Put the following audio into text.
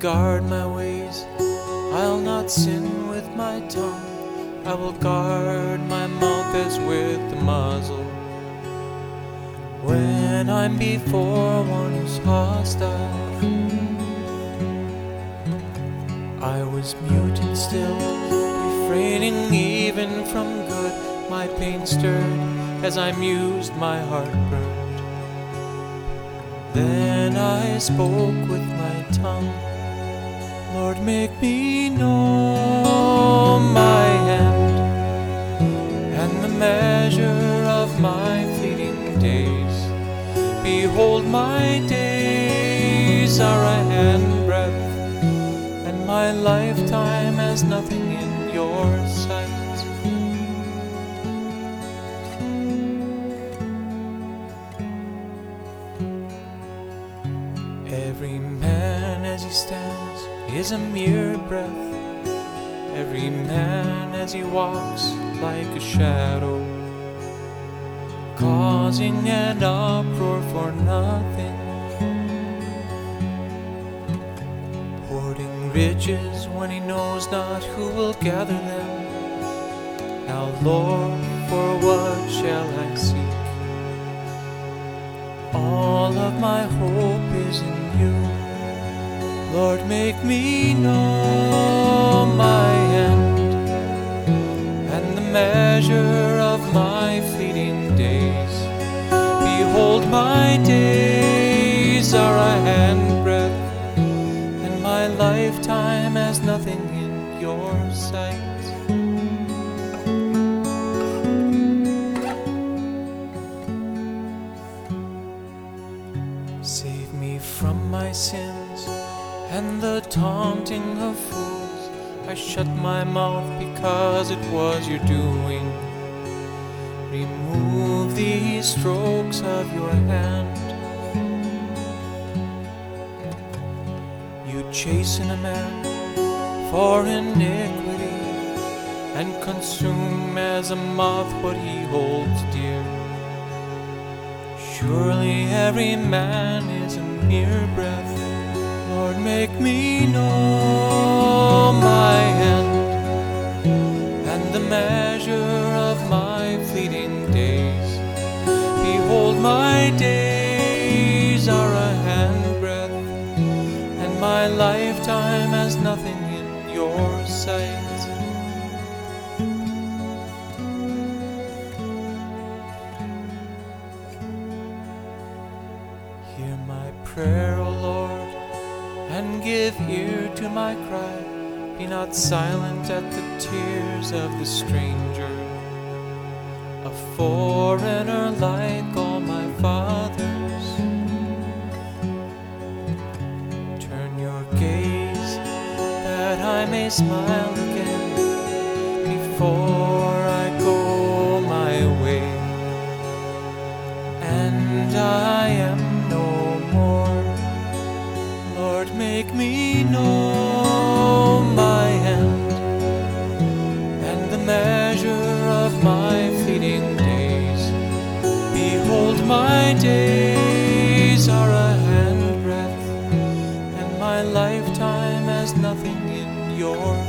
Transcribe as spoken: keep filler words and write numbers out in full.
guard my ways, I'll not sin with my tongue. I will guard my mouth as with the muzzle. When I'm before one who's hostile, I was mute and still, refraining even from good. My pain stirred as I mused, my heart burned. Then I spoke with my tongue, Lord, make me know my end and the measure of my fleeting days. Behold, my days are a handbreadth, and my lifetime as nothing in your sight. Every man as he stands is a mere breath, every man as he walks like a shadow, causing an uproar for nothing, hoarding riches when he knows not who will gather them. Now, Lord, for what shall I seek? All of my hope is in you. Lord, make me know my end and the measure of my fleeting days. Behold, my days are a handbreadth, and my lifetime as nothing in your sight. Save me from my sins and the taunting of fools. I shut my mouth because it was your doing. Remove these strokes of your hand. You chasten a man for iniquity and consume as a moth what he holds dear. Surely every man is a mere breath. Lord, make me know my end and the measure of my fleeting days. Behold, my days are a handbreadth, and my lifetime as nothing in your sight. Hear my prayer, O Lord, and give ear to my cry. Be not silent at the tears of the stranger, a foreigner like all my fathers. Turn your gaze that I may smile again before I go my way, and I am no more. Lord, make me know my end and the measure of my fleeting days. Behold, my days are a handbreadth, and my lifetime as nothing in your